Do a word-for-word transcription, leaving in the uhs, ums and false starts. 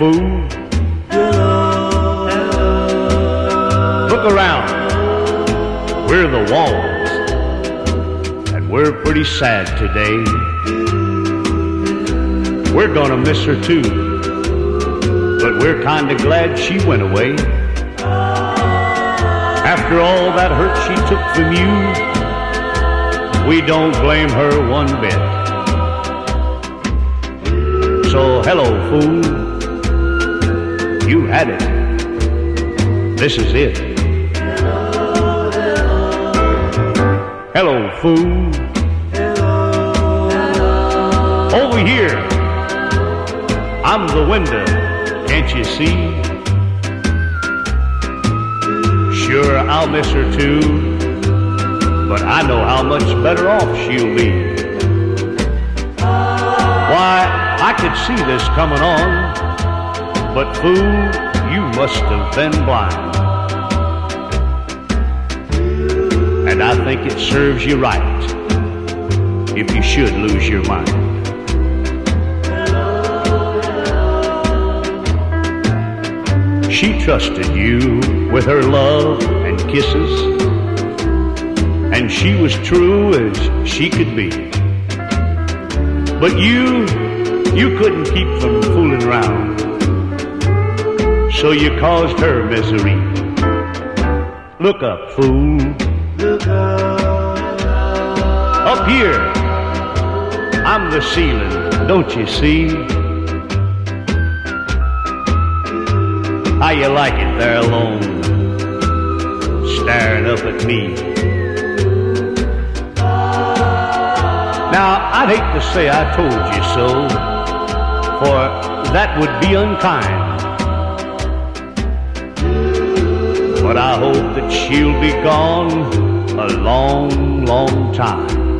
fool. Look around. We're the Walls, and we're pretty sad today. We're gonna miss her too, but we're kinda glad she went away. After all that hurt she took from you, we don't blame her one bit. So hello, fool, you had it. This is it. Hello, fool. Over here. I'm the window, can't you see? Sure, I'll miss her too, but I know how much better off she'll be. Why, I could see this coming on, but fool, you must have been blind. And I think it serves you right if you should lose your mind. She trusted you with her love and kisses, and she was true as she could be. But you, you couldn't keep from fooling around, so you caused her misery. Look up, fool. Look up. Up here, I'm the ceiling, don't you see? How you like it there alone, staring up at me? Now, I'd hate to say I told you so, for that would be unkind. But I hope that she'll be gone a long, long time.